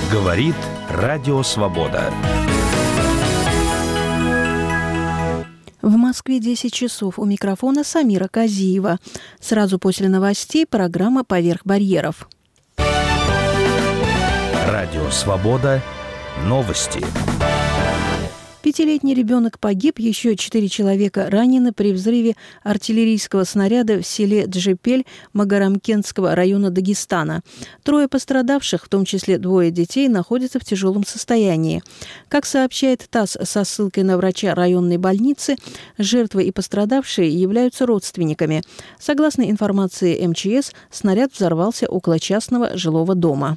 Говорит Радио Свобода. В Москве 10 часов. У микрофона Самира Казиева. Сразу после новостей программа «Поверх барьеров». Радио Свобода. Новости. 5-летний ребенок погиб, еще 4 человека ранены при взрыве артиллерийского снаряда в селе Джепель Магарамкентского района Дагестана. 3 пострадавших, в том числе 2 детей, находятся в тяжелом состоянии. Как сообщает ТАСС со ссылкой на врача районной больницы, жертвы и пострадавшие являются родственниками. Согласно информации МЧС, снаряд взорвался около частного жилого дома.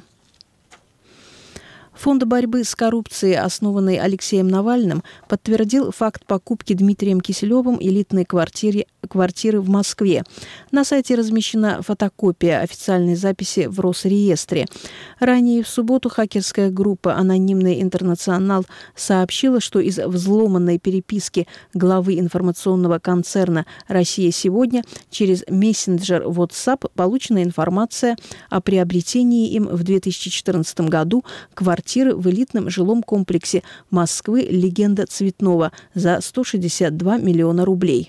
Фонд борьбы с коррупцией, основанный Алексеем Навальным, подтвердил факт покупки Дмитрием Киселевым элитной квартиры в Москве. На сайте размещена фотокопия официальной записи в Росреестре. Ранее в субботу хакерская группа «Анонимный интернационал» сообщила, что из взломанной переписки главы информационного концерна «Россия сегодня» через мессенджер WhatsApp получена информация о приобретении им в 2014 году квартиры в элитном жилом комплексе Москвы «Легенда Цветного» за 162 миллиона рублей.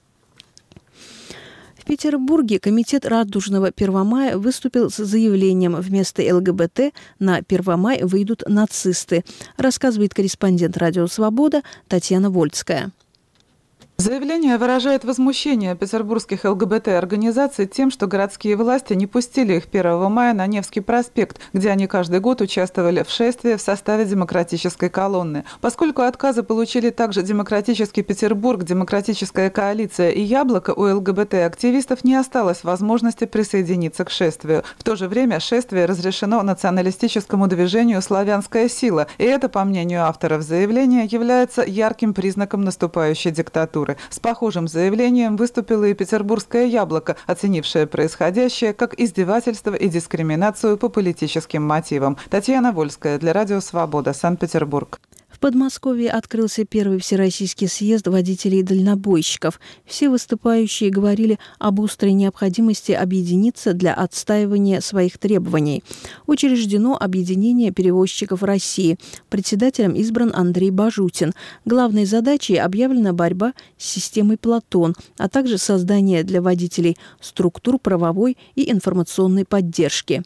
В Петербурге комитет Радужного Первомая выступил с заявлением: вместо ЛГБТ на Первомай выйдут нацисты, рассказывает корреспондент «Радио Свобода» Татьяна Вольская. Заявление выражает возмущение петербургских ЛГБТ-организаций тем, что городские власти не пустили их 1 мая на Невский проспект, где они каждый год участвовали в шествии в составе демократической колонны. Поскольку отказы получили также Демократический Петербург, Демократическая коалиция и Яблоко, у ЛГБТ-активистов не осталось возможности присоединиться к шествию. В то же время шествие разрешено националистическому движению «Славянская сила», и это, по мнению авторов заявления, является ярким признаком наступающей диктатуры. С похожим заявлением выступило и петербургское «Яблоко», оценившее происходящее как издевательство и дискриминацию по политическим мотивам. Татьяна Вольская для Радио Свобода, Санкт-Петербург. В Подмосковье открылся первый всероссийский съезд водителей-дальнобойщиков. Все выступающие говорили об острой необходимости объединиться для отстаивания своих требований. Учреждено объединение перевозчиков России. Председателем избран Андрей Бажутин. Главной задачей объявлена борьба с системой «Платон», а также создание для водителей структур правовой и информационной поддержки.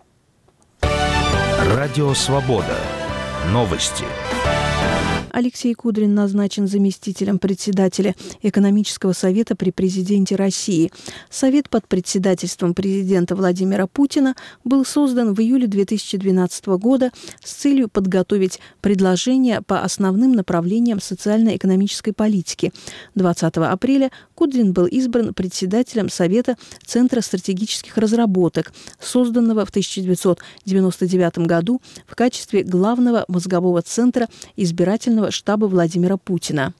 Радио Свобода. Новости. Алексей Кудрин назначен заместителем председателя экономического совета при президенте России. Совет под председательством президента Владимира Путина был создан в июле 2012 года с целью подготовить предложения по основным направлениям социально-экономической политики. 20 апреля Кудрин был избран председателем Совета Центра стратегических разработок, созданного в 1999 году в качестве главного мозгового центра избирательного штаба Владимира Путина.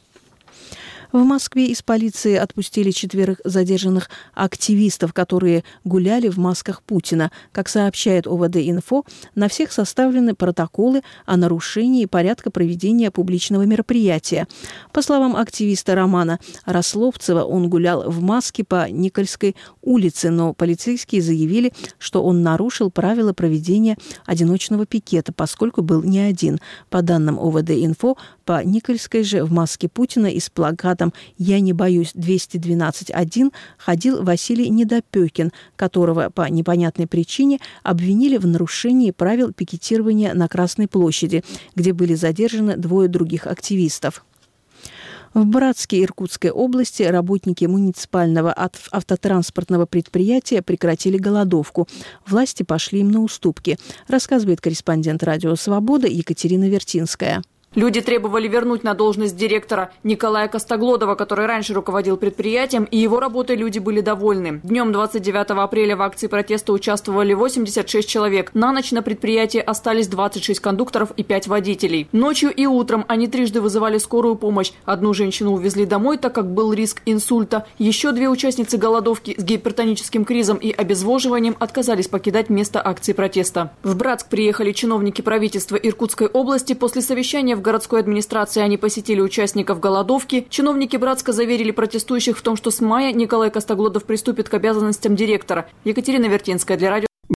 В Москве из полиции отпустили 4 задержанных активистов, которые гуляли в масках Путина. Как сообщает ОВД-Инфо, на всех составлены протоколы о нарушении порядка проведения публичного мероприятия. По словам активиста Романа Рословцева, он гулял в маске по Никольской улице, но полицейские заявили, что он нарушил правила проведения одиночного пикета, поскольку был не один. По данным ОВД-Инфо, по Никольской же в маске Путина и с плакатом «Я не боюсь 212-1» ходил Василий Недопекин, которого по непонятной причине обвинили в нарушении правил пикетирования на Красной площади, где были задержаны 2 других активистов. В Братске Иркутской области работники муниципального автотранспортного предприятия прекратили голодовку. Власти пошли им на уступки, рассказывает корреспондент Радио Свобода Екатерина Вертинская. Люди требовали вернуть на должность директора Николая Костоглодова, который раньше руководил предприятием, и его работой люди были довольны. Днем 29 апреля в акции протеста участвовали 86 человек. На ночь на предприятии остались 26 кондукторов и 5 водителей. Ночью и утром они трижды вызывали скорую помощь. Одну женщину увезли домой, так как был риск инсульта. Еще 2 участницы голодовки с гипертоническим кризом и обезвоживанием отказались покидать место акции протеста. В Братск приехали чиновники правительства Иркутской области. После совещания в городской администрации они посетили участников голодовки. Чиновники Братска заверили протестующих в том, что с мая Николай Костоглодов приступит к обязанностям директора. Екатерина Вертинская для Радио